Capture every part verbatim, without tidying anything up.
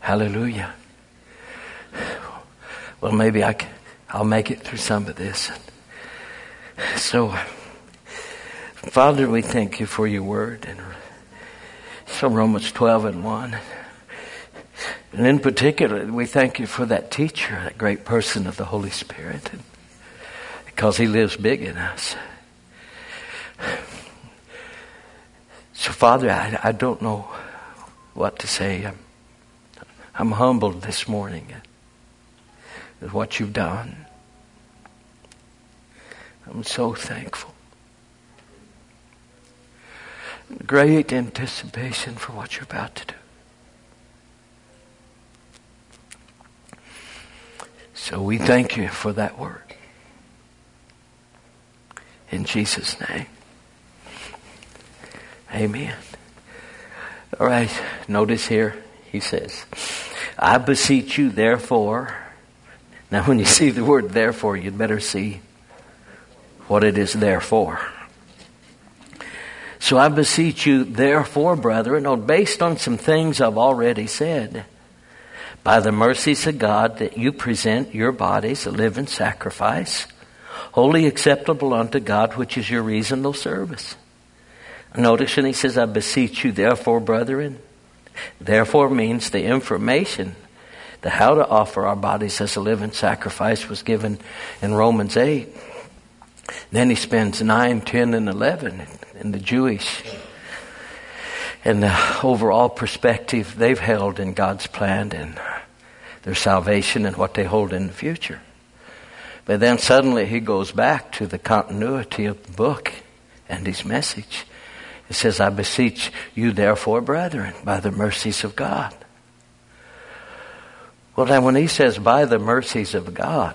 Hallelujah. Well, maybe I can, I'll make it through some of this. So, Father, we thank you for your word. And so Romans twelve and one. And in particular, we thank you for that teacher, that great person of the Holy Spirit, because he lives big in us. So, Father, I, I don't know what to say. I'm, I'm humbled this morning at what you've done. I'm so thankful. Great anticipation for what you're about to do. So we thank you for that word. In Jesus' name. Amen. All right, notice here, he says, I beseech you therefore. Now when you see the word therefore, you'd better see what it is there for. So I beseech you therefore, brethren, oh, based on some things I've already said, by the mercies of God, that you present your bodies a living sacrifice, wholly acceptable unto God, which is your reasonable service. Notice when he says, I beseech you therefore, brethren. Therefore means the information, the how to offer our bodies as a living sacrifice was given in Romans eight. Then he spends nine, ten, and eleven in the Jewish and the overall perspective they've held in God's plan and their salvation and what they hold in the future. But then suddenly he goes back to the continuity of the book and his message. It says, I beseech you therefore, brethren, by the mercies of God. Well, then when he says, by the mercies of God,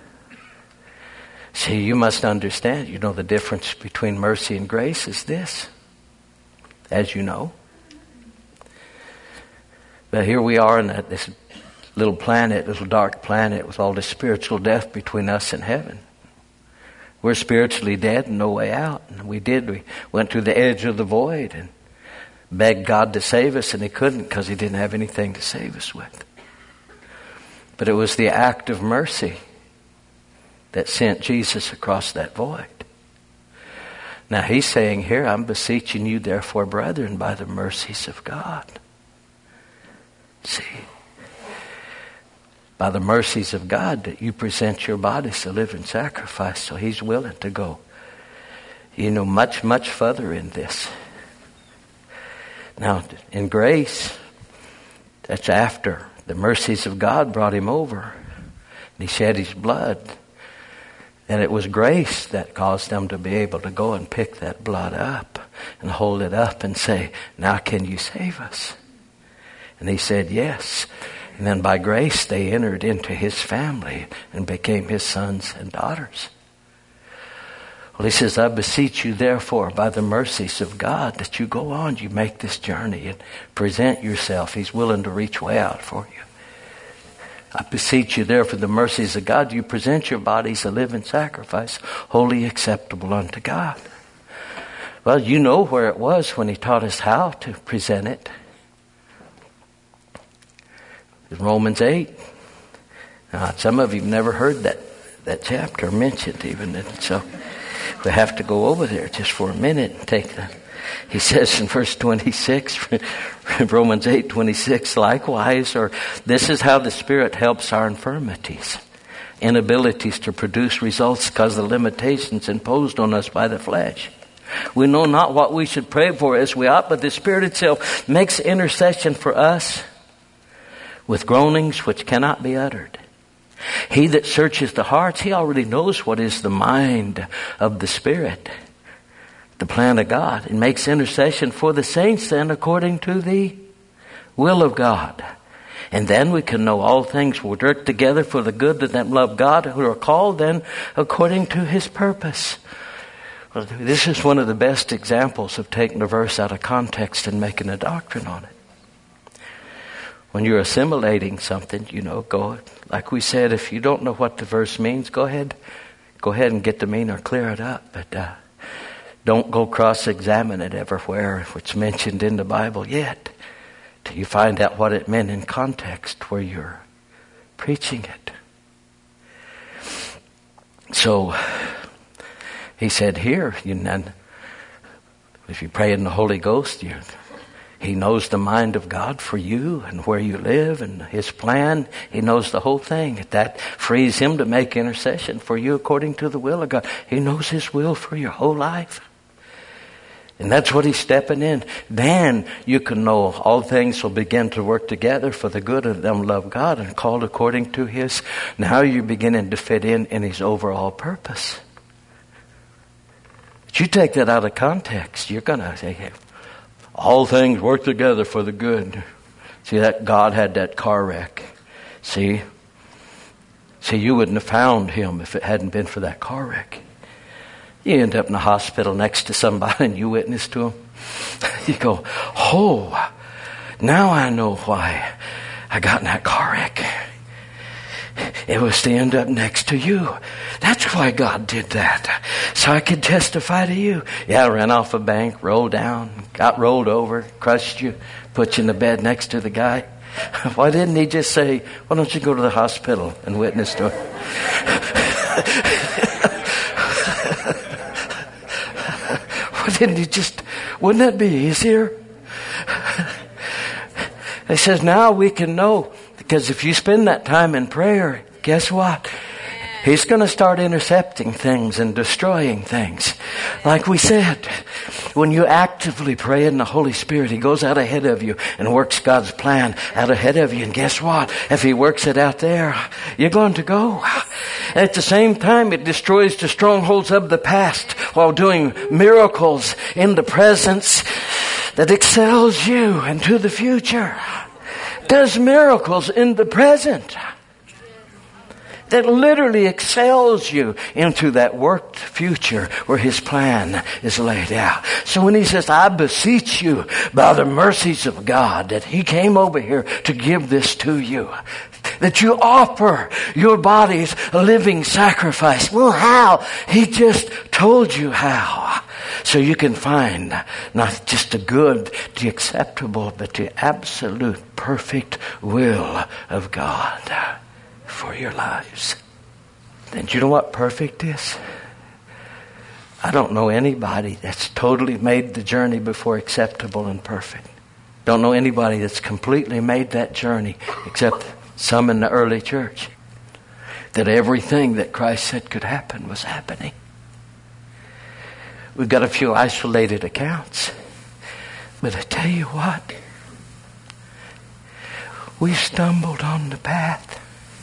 see, you must understand, you know, the difference between mercy and grace is this, as you know. But here we are in this little planet, little dark planet with all this spiritual death between us and heaven. We're spiritually dead and no way out. And we did. We went to the edge of the void and begged God to save us, and he couldn't because he didn't have anything to save us with. But it was the act of mercy that sent Jesus across that void. Now he's saying here, I'm beseeching you therefore, brethren, by the mercies of God. See, by the mercies of God, that you present your bodies a living sacrifice. So he's willing to go, you know, much, much further in this. Now, in grace, that's after the mercies of God brought him over. And he shed his blood. And it was grace that caused them to be able to go and pick that blood up and hold it up and say, now can you save us? And he said, yes. And then by grace they entered into his family and became his sons and daughters. Well, he says, I beseech you therefore by the mercies of God that you go on, you make this journey and present yourself. He's willing to reach way out for you. I beseech you therefore the mercies of God, you present your bodies a living sacrifice, wholly acceptable unto God. Well, you know where it was when he taught us how to present it. In Romans eight. Now, some of you have never heard that, that chapter mentioned even. And so we have to go over there just for a minute and take the, he says in verse twenty-six, Romans eight twenty-six, likewise, or this is how the Spirit helps our infirmities, inabilities to produce results because of the limitations imposed on us by the flesh. We know not what we should pray for as we ought, but the Spirit itself makes intercession for us with groanings which cannot be uttered. He that searches the hearts, he already knows what is the mind of the Spirit, the plan of God, and makes intercession for the saints then according to the will of God. And then we can know all things will work together for the good of them love God, who are called then according to his purpose. Well, this is one of the best examples of taking a verse out of context and making a doctrine on it. When you're assimilating something, you know, go, like we said, if you don't know what the verse means, go ahead, go ahead and get the meaning or clear it up. But uh, don't go cross-examine it everywhere if it's mentioned in the Bible yet. till you find out what it meant in context where you're preaching it. So he said here, you know, if you pray in the Holy Ghost, you, He knows the mind of God for you and where you live and His plan. He knows the whole thing. That frees Him to make intercession for you according to the will of God. He knows His will for your whole life. And that's what He's stepping in. Then you can know all things will begin to work together for the good of them who love God and called according to His. Now you're beginning to fit in in His overall purpose. But you take that out of context, you're going to say, hey, all things work together for the good. See, that God had that car wreck. See? See, you wouldn't have found Him if it hadn't been for that car wreck. You end up in the hospital next to somebody and you witness to them. You go, oh, now I know why I got in that car wreck. It was to end up next to you. That's why God did that. So I could testify to you. Yeah, I ran off a bank, rolled down, got rolled over, crushed you, put you in the bed next to the guy. Why didn't He just say, why don't you go to the hospital and witness to him? Why didn't He just, wouldn't that be easier? He says, now we can know. Because if you spend that time in prayer, guess what? He's going to start intercepting things and destroying things. Like we said, when you actively pray in the Holy Spirit, He goes out ahead of you and works God's plan out ahead of you. And guess what? If He works it out there, you're going to go. And at the same time, it destroys the strongholds of the past while doing miracles in the presence that excels you into the future. Does miracles in the present that literally excels you into that worked future where His plan is laid out. So when He says, I beseech you by the mercies of God that He came over here to give this to you, that you offer your bodies a living sacrifice. Well, how? He just told you how. So you can find not just the good, the acceptable, but the absolute perfect will of God for your lives. Then do you know what perfect is? I don't know anybody that's totally made the journey before acceptable and perfect. Don't know anybody that's completely made that journey except some in the early church. That everything that Christ said could happen was happening. We've got a few isolated accounts. But I tell you what, we stumbled on the path.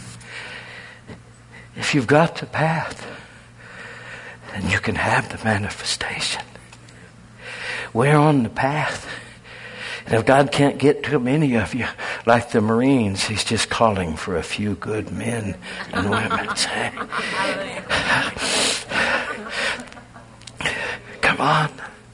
If you've got the path, then you can have the manifestation. We're on the path. And if God can't get to many of you, like the Marines, He's just calling for a few good men and women. Come on.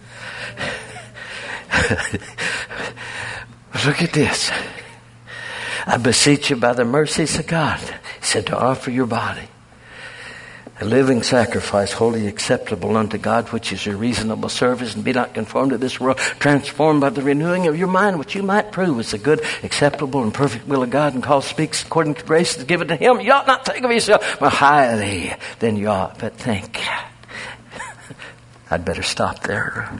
Look at this. I beseech you by the mercies of God, He said, to offer your body a living sacrifice, wholly acceptable unto God, which is your reasonable service, and be not conformed to this world, transformed by the renewing of your mind, which you might prove is the good, acceptable, and perfect will of God, and call speaks according to grace that's given to Him. You ought not think of yourself more highly than you ought, but think. I'd better stop there.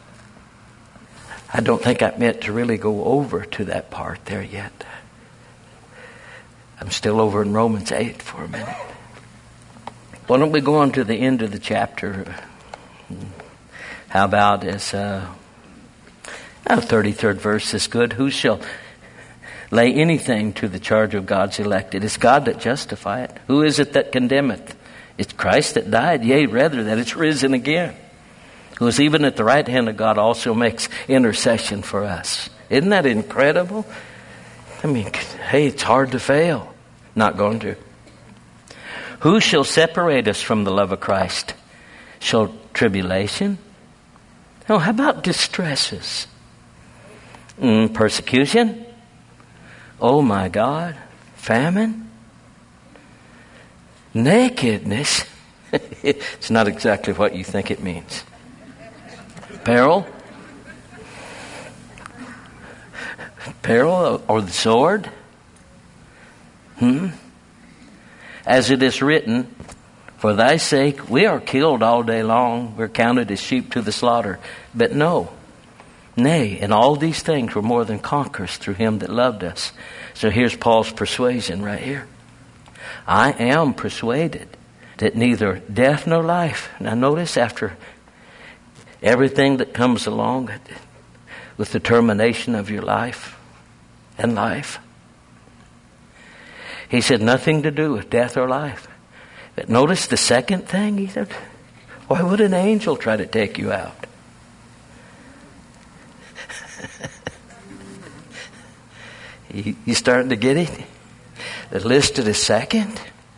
I don't think I meant to really go over to that part there yet. I'm still over in Romans eight for a minute. Why don't we go on to the end of the chapter? How about as uh, the thirty-third verse is good. Who shall lay anything to the charge of God's elect? It is God that justifieth. Who is it that condemneth? It's Christ that died, yea, rather that it's risen again. Who is even at the right hand of God also makes intercession for us. Isn't that incredible? I mean, hey, it's hard to fail. Not going to. Who shall separate us from the love of Christ? Shall tribulation? Oh, how about distresses? Mm, persecution? Oh my God. Famine? Nakedness? It's not exactly what you think it means. Peril? peril or the sword? Hmm? As it is written, for thy sake we are killed all day long, we're counted as sheep to the slaughter. But no, nay, in all these things we're more than conquerors through him that loved us. So here's Paul's persuasion right here. I am persuaded that neither death nor life. Now notice, after everything that comes along with the termination of your life and life, he said nothing to do with death or life. But notice the second thing he said, why would an angel try to take you out? you, you starting to get it? The list of the second.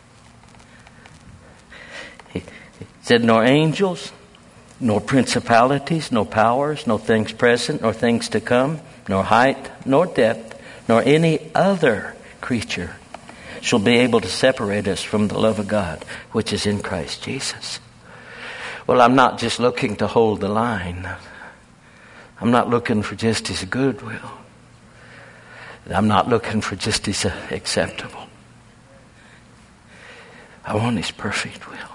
He, he said, nor angels, nor principalities, nor powers, no things present, nor things to come, nor height, nor depth, nor any other creature shall be able to separate us from the love of God, which is in Christ Jesus. Well, I'm not just looking to hold the line. I'm not looking for just his goodwill. I'm not looking for just his acceptable. I want his perfect will.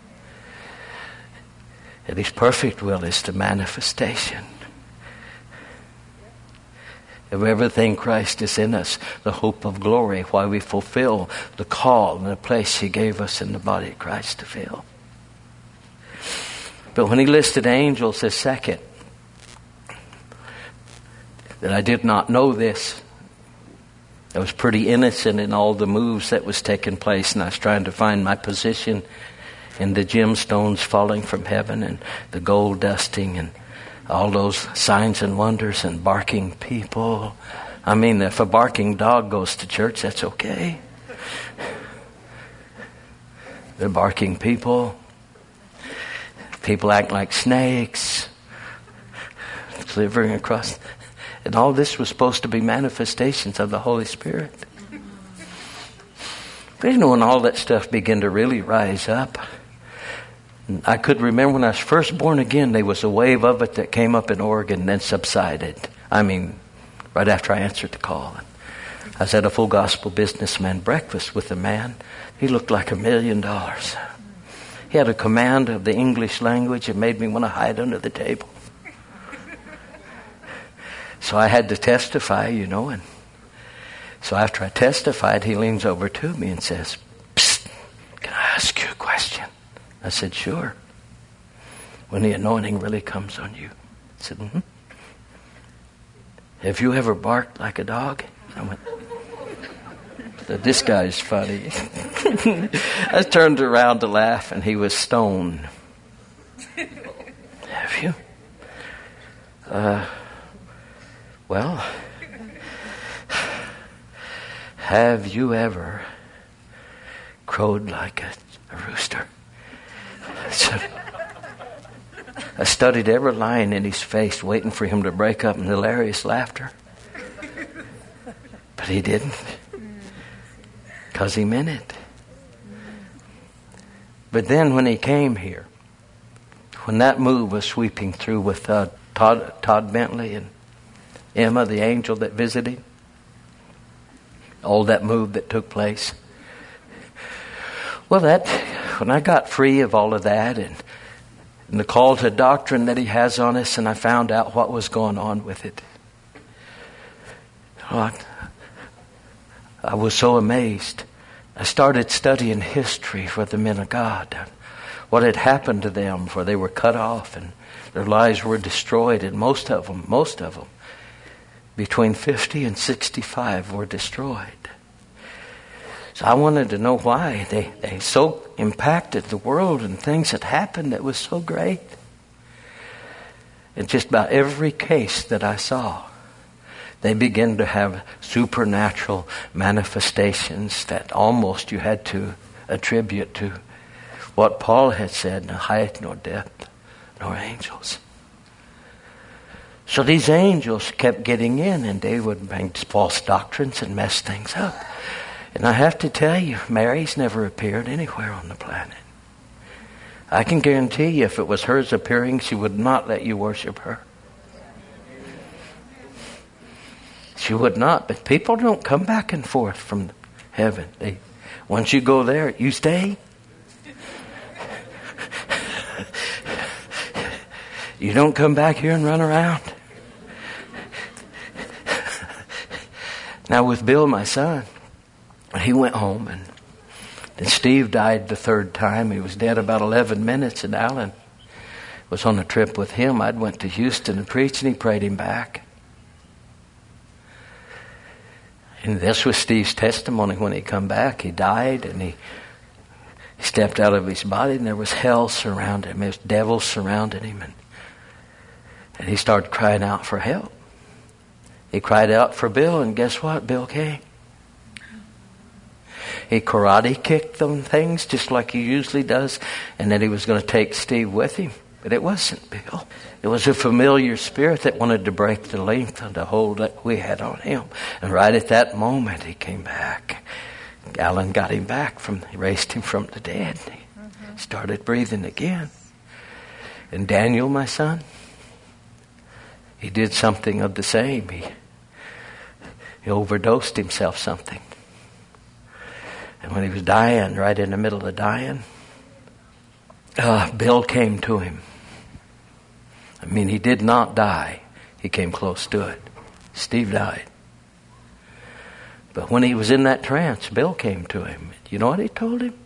And his perfect will is the manifestation of everything Christ is in us, the hope of glory, why we fulfill the call and the place he gave us in the body of Christ to fill. But when he listed angels as second, that I did not know this. I was pretty innocent in all the moves that was taking place, and I was trying to find my position in the gemstones falling from heaven and the gold dusting and all those signs and wonders and barking people. I mean, if a barking dog goes to church, that's okay. The barking people. People act like snakes, slithering across. And all this was supposed to be manifestations of the Holy Spirit. But you know, when all that stuff began to really rise up, I could remember when I was first born again, there was a wave of it that came up in Oregon and then subsided. I mean, right after I answered the call. I was at a full gospel businessman breakfast with a man. He looked like a million dollars. He had a command of the English language that made me want to hide under the table. So I had to testify, you know, and so after I testified, he leans over to me and says, "Psst, can I ask you a question?" I said, "Sure." When the anointing really comes on you. I said, mm-hmm. "Have you ever barked like a dog?" I went, "This guy's funny." I turned around to laugh, and he was stoned. "Have you?" Uh, well, have you ever crowed like a, a rooster? So, I studied every line in his face, waiting for him to break up in hilarious laughter. But he didn't. Because he meant it. But then when he came here, when that move was sweeping through with uh, Todd, Todd Bentley and Emma, the angel that visited, all that move that took place. Well, that when I got free of all of that and, and the call to doctrine that he has on us, and I found out what was going on with it, I, I was so amazed. I started studying history for the men of God. What had happened to them, for they were cut off and their lives were destroyed, and most of them, most of them, between fifty and sixty-five were destroyed. So I wanted to know why. They, they so impacted the world, and things had happened that was so great. And just about every case that I saw, they began to have supernatural manifestations that almost you had to attribute to what Paul had said, no height, nor depth, nor angels. So these angels kept getting in, and they would bring false doctrines and mess things up. And I have to tell you, Mary's never appeared anywhere on the planet. I can guarantee you, if it was hers appearing, she would not let you worship her. She would not. But people don't come back and forth from heaven. They, once you go there, you stay. You don't come back here and run around. Now with Bill, my son, he went home, and then Steve died the third time. He was dead about eleven minutes, and Alan was on a trip with him. I'd went to Houston and preached, and he prayed him back. And this was Steve's testimony when he come back. He died, and he stepped out of his body, and there was hell surrounding him. There was devils surrounding him, and And he started crying out for help. He cried out for Bill, and guess what? Bill came. He karate kicked them things just like he usually does, and then he was going to take Steve with him. But it wasn't Bill. It was a familiar spirit that wanted to break the length of the hold that we had on him. And right at that moment, he came back. Alan got him back. From, he raised him from the dead. He mm-hmm. started breathing again. And Daniel, my son, he did something of the same. He, he overdosed himself something. And when he was dying, right in the middle of dying, uh, Bill came to him. I mean, he did not die. He came close to it. Steve died. But when he was in that trance, Bill came to him. You know what he told him?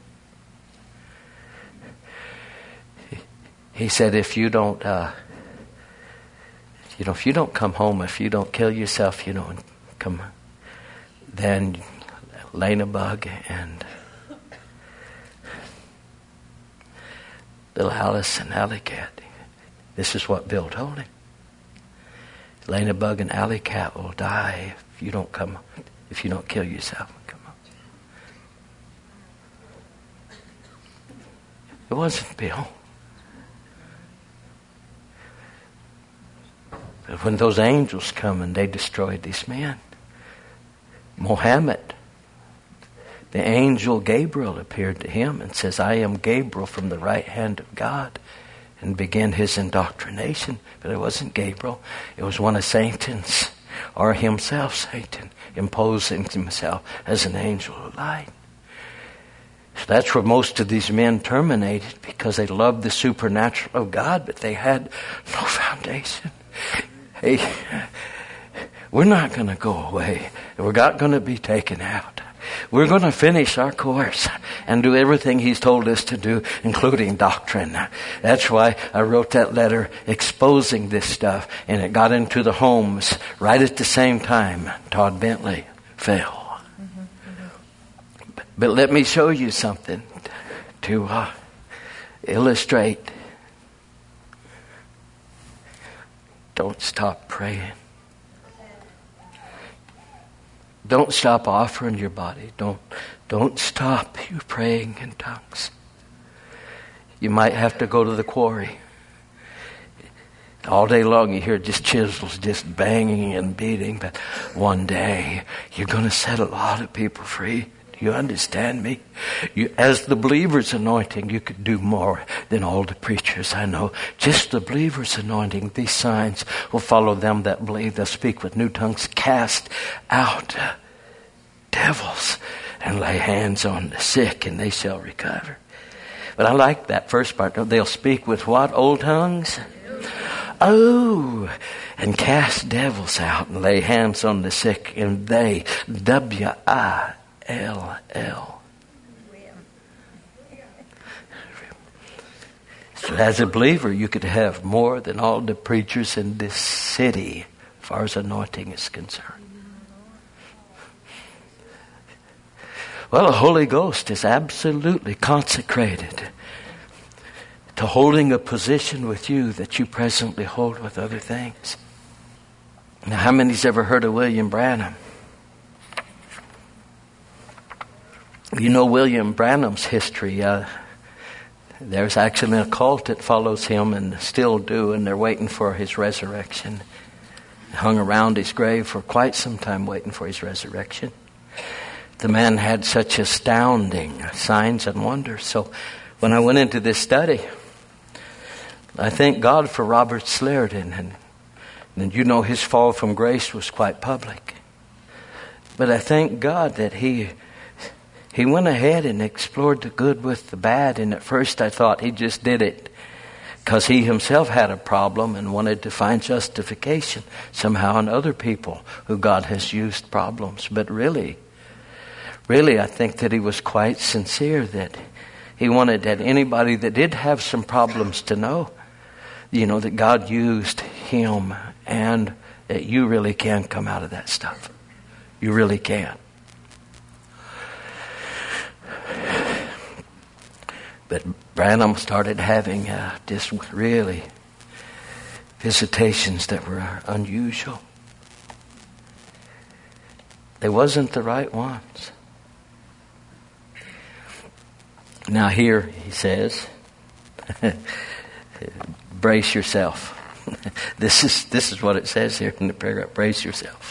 He, he said, if you don't... Uh, You know, if you don't come home, if you don't kill yourself, you know, and come, then Lena Bug and little Alice and Alley Cat. This is what Bill told him. Lena Bug and Alley Cat will die if you don't come, if you don't kill yourself and come home. It wasn't Bill. But when those angels come and they destroyed these men, Mohammed, the angel Gabriel appeared to him and says, I am Gabriel from the right hand of God, and began his indoctrination. But it wasn't Gabriel. It was one of Satan's, or himself, Satan, imposing himself as an angel of light. So that's where most of these men terminated, because they loved the supernatural of God, but they had no foundation. Hey, we're not going to go away. We're not going to be taken out. We're going to finish our course and do everything He's told us to do, including doctrine. That's why I wrote that letter exposing this stuff, and it got into the homes right at the same time Todd Bentley fell. Mm-hmm, mm-hmm. But, but let me show you something to uh, illustrate. Don't stop praying. Don't stop offering your body. Don't, don't stop you praying in tongues. You might have to go to the quarry. All day long you hear just chisels just banging and beating, but one day you're going to set a lot of people free. Do you understand me? You, as the believer's anointing, you could do more than all the preachers I know. Just the believer's anointing. These signs will follow them that believe. They'll speak with new tongues, cast out devils, and lay hands on the sick, and they shall recover. But I like that first part. They'll speak with what? Old tongues? Oh, and cast devils out and lay hands on the sick, and they, W I L L. So as a believer, you could have more than all the preachers in this city as far as anointing is concerned. Well, the Holy Ghost is absolutely consecrated to holding a position with you that you presently hold with other things. Now, how many's ever heard of William Branham? You know William Branham's history. Uh, there's actually a cult that follows him and still do, and they're waiting for his resurrection. They hung around his grave for quite some time waiting for his resurrection. The man had such astounding signs and wonders. So when I went into this study, I thank God for Robert Slaridan. And, and you know his fall from grace was quite public. But I thank God that he he went ahead and explored the good with the bad. And at first I thought he just did it because he himself had a problem and wanted to find justification somehow in other people who God has used problems. But really, really I think that he was quite sincere, that he wanted that anybody that did have some problems to know, you know, that God used him and that you really can come out of that stuff. You really can. But Branham started having uh, just really visitations that were unusual. They wasn't the right ones. Now here he says, brace yourself. This is this is what it says here in the paragraph. Brace yourself.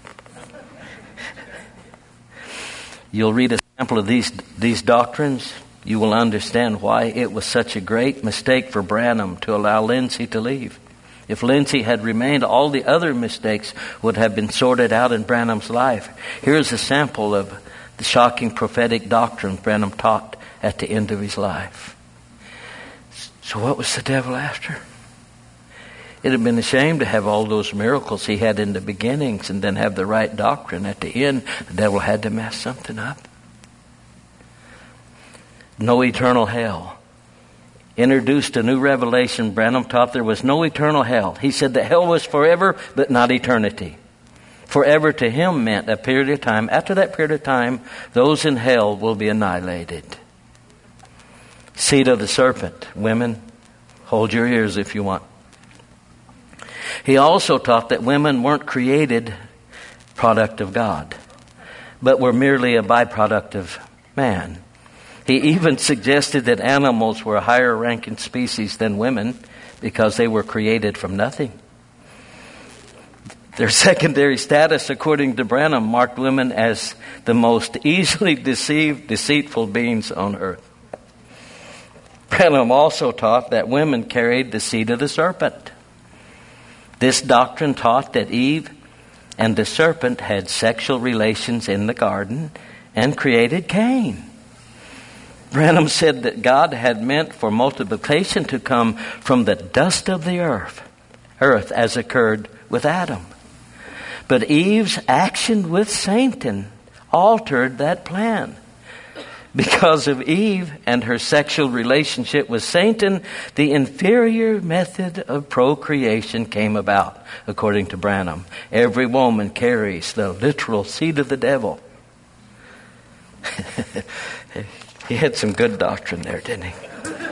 You'll read a sample of these these doctrines. You will understand why it was such a great mistake for Branham to allow Lindsay to leave. If Lindsay had remained, all the other mistakes would have been sorted out in Branham's life. Here's a sample of the shocking prophetic doctrine Branham taught at the end of his life. So what was the devil after? It had been a shame to have all those miracles he had in the beginnings and then have the right doctrine at the end. The devil had to mess something up. No eternal hell. Introduced a new revelation. Branham taught there was no eternal hell. He said that hell was forever, but not eternity. Forever to him meant a period of time. After that period of time, those in hell will be annihilated. Seed of the serpent. Women, hold your ears if you want. He also taught that women weren't created product of God, but were merely a byproduct of man. He even suggested that animals were a higher ranking species than women because they were created from nothing. Their secondary status, according to Branham, marked women as the most easily deceived, deceitful beings on earth. Branham also taught that women carried the seed of the serpent. This doctrine taught that Eve and the serpent had sexual relations in the garden and created Cain. Branham said that God had meant for multiplication to come from the dust of the earth, earth as occurred with Adam. But Eve's action with Satan altered that plan. Because of Eve and her sexual relationship with Satan, the inferior method of procreation came about, according to Branham. Every woman carries the literal seed of the devil. He had some good doctrine there, didn't he?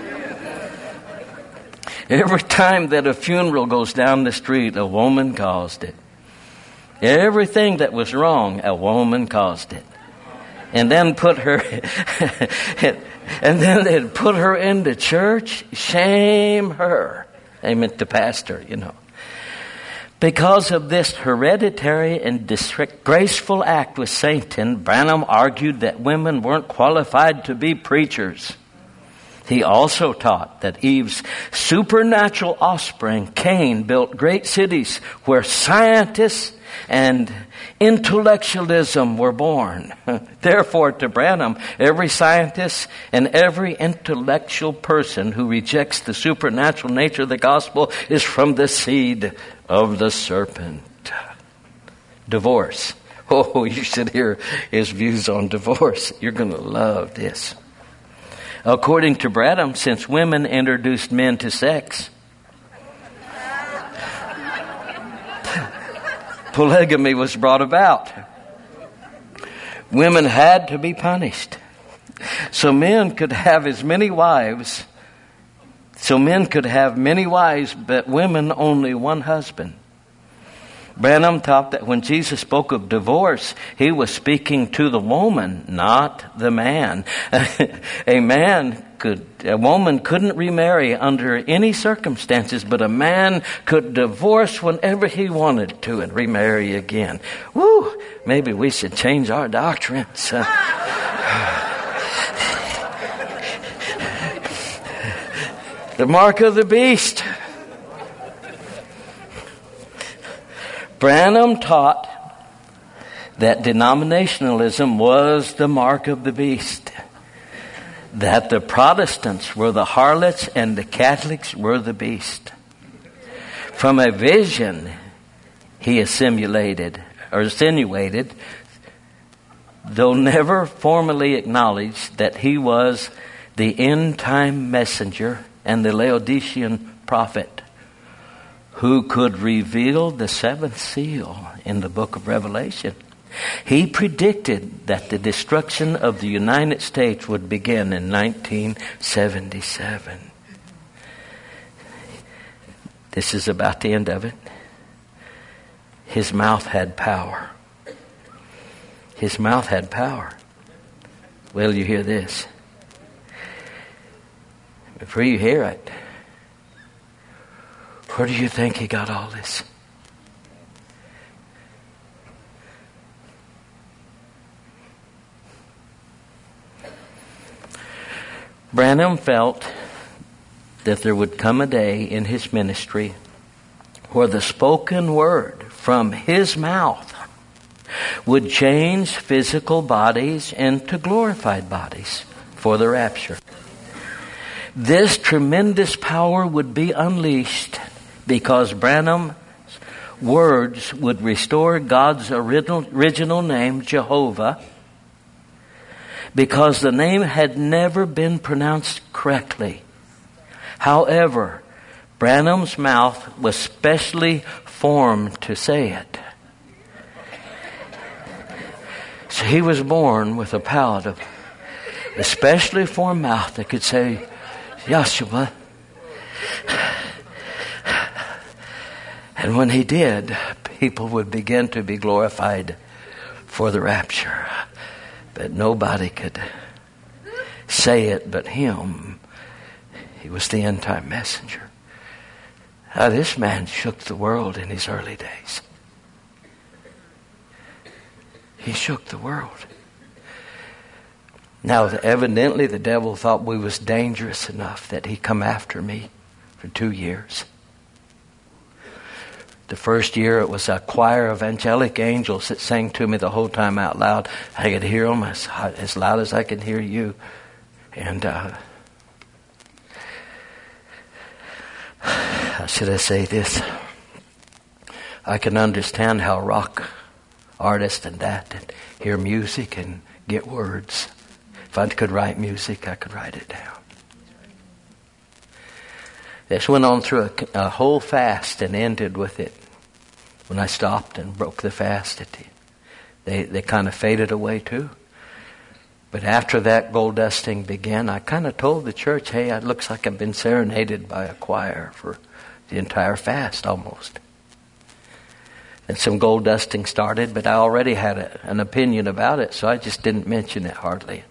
Every time that a funeral goes down the street, a woman caused it. Everything that was wrong, a woman caused it. And then put her, and then they'd put her into church. Shame her. They meant the pastor, you know. Because of this hereditary and disgraceful act with Satan, Branham argued that women weren't qualified to be preachers. He also taught that Eve's supernatural offspring, Cain, built great cities where scientists and intellectualism were born. Therefore, to Branham, every scientist and every intellectual person who rejects the supernatural nature of the gospel is from the seed of the serpent. Divorce. Oh, you should hear his views on divorce. You're going to love this. According to Branham, since women introduced men to sex, polygamy was brought about. Women had to be punished. So men could have as many wives. So men could have many wives, but women only one husband. Branham taught that when Jesus spoke of divorce, he was speaking to the woman, not the man. A man could, a woman couldn't remarry under any circumstances, but a man could divorce whenever he wanted to and remarry again. Woo! Maybe we should change our doctrines. The mark of the beast. Branham taught that denominationalism was the mark of the beast, that the Protestants were the harlots and the Catholics were the beast. From a vision, he assimilated or insinuated, though never formally acknowledged, that he was the end-time messenger and the Laodicean prophet who could reveal the seventh seal in the book of Revelation. He predicted that the destruction of the United States would begin in nineteen seventy-seven. This is about the end of it. His mouth had power. His mouth had power. Well, you hear this. Before you hear it, where do you think he got all this? Branham felt that there would come a day in his ministry where the spoken word from his mouth would change physical bodies into glorified bodies for the rapture. This tremendous power would be unleashed because Branham's words would restore God's original, original name, Jehovah, because the name had never been pronounced correctly. However, Branham's mouth was specially formed to say it. So he was born with a palate of a specially formed mouth that could say, Yahshua. And when he did, people would begin to be glorified for the rapture. But nobody could say it but him. He was the end-time messenger. Now, this man shook the world in his early days. He shook the world. Now, evidently the devil thought we was dangerous enough that he come after me for two years. The first year it was a choir of angelic angels that sang to me the whole time out loud. I could hear them as, as loud as I could hear you. And uh, how should I say this? I can understand how rock artists and that, that hear music and get words. If I could write music, I could write it down. This went on through a, a whole fast and ended with it. When I stopped and broke the fast, it, they, they kind of faded away too. But after that gold dusting began, I kind of told the church, hey, it looks like I've been serenaded by a choir for the entire fast almost. And some gold dusting started, but I already had a, an opinion about it, so I just didn't mention it hardly.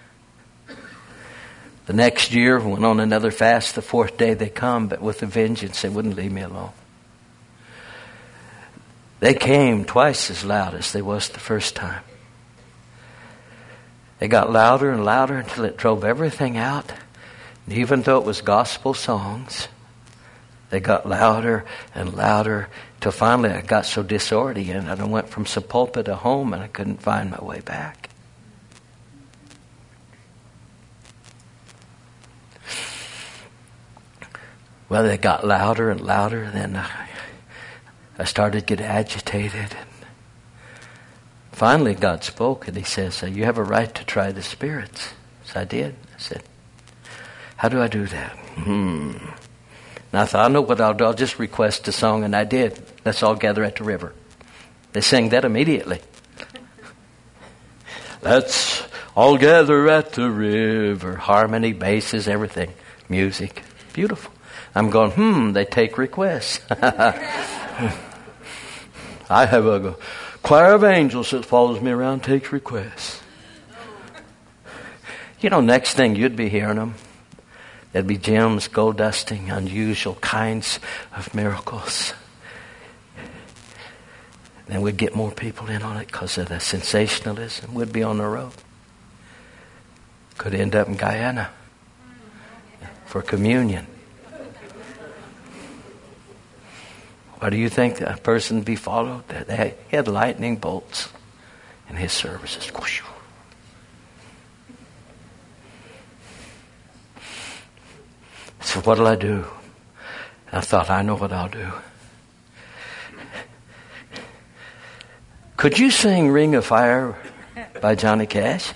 The next year, went on another fast. The fourth day they come, but with a vengeance, they wouldn't leave me alone. They came twice as loud as they was the first time. They got louder and louder until it drove everything out. And even though it was gospel songs, they got louder and louder till finally I got so disoriented and I went from Sepulpa to home and I couldn't find my way back. Well, they got louder and louder, and then I, I started to get agitated. And finally, God spoke, and He says, you have a right to try the spirits. So I did. I said, how do I do that? Hmm. And I thought, I know what I'll do. I'll just request a song, and I did. Let's all gather at the river. They sang that immediately. Let's all gather at the river. Harmony, basses, everything. Music. Beautiful. I'm going, hmm, they take requests. I have a choir of angels that follows me around, takes requests. You know, next thing you'd be hearing them. There'd be gems, gold dusting, unusual kinds of miracles. Then we'd get more people in on it because of the sensationalism. We'd be on the road. Could end up in Guyana for communion. Why do you think a person be followed? They had lightning bolts. in his services. So what'll I do? I thought, I know what I'll do. Could you sing Ring of Fire by Johnny Cash?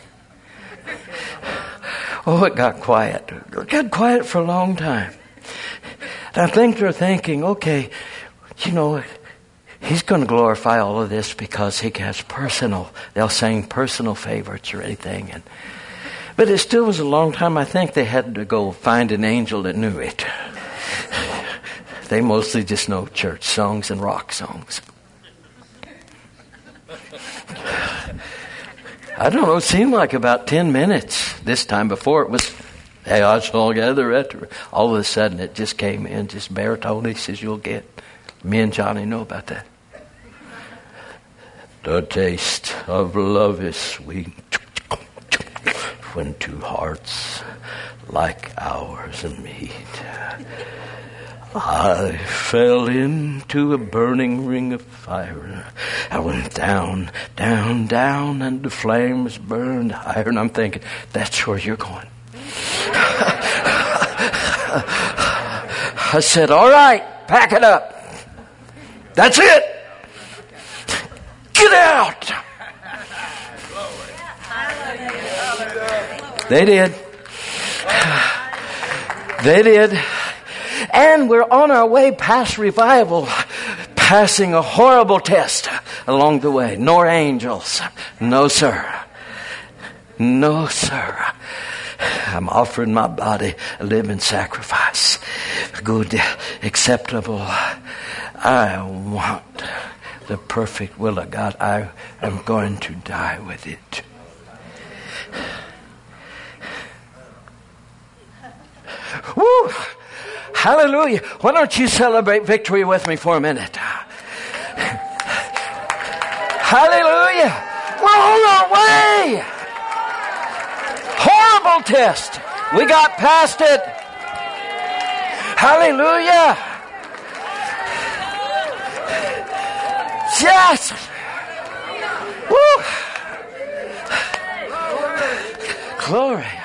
Oh, it got quiet. It got quiet for a long time. And I think they're thinking, okay, you know, he's going to glorify all of this because he has personal, they'll sing personal favorites or anything. And, but it still was a long time. I think they had to go find an angel that knew it. They mostly just know church songs and rock songs. I don't know, it seemed like about ten minutes this time. Before it was, hey, us all together. All of a sudden it just came in, just baritone-ish as you'll get. Me and Johnny know about that. The taste of love is sweet when two hearts like ours meet. I fell into a burning ring of fire. I went down, down, down, and the flames burned higher. And I'm thinking, that's where you're going. I said, all right, pack it up. That's it. Get out. They did. They did. And we're on our way past revival, passing a horrible test along the way. No angels. No, sir. No, sir. I'm offering my body a living sacrifice. Good, acceptable. I want the perfect will of God. I am going to die with it. Woo! Hallelujah. Why don't you celebrate victory with me for a minute? Hallelujah. We're on our way. Horrible test. We got past it. Hallelujah. Yes. Woo. Glory.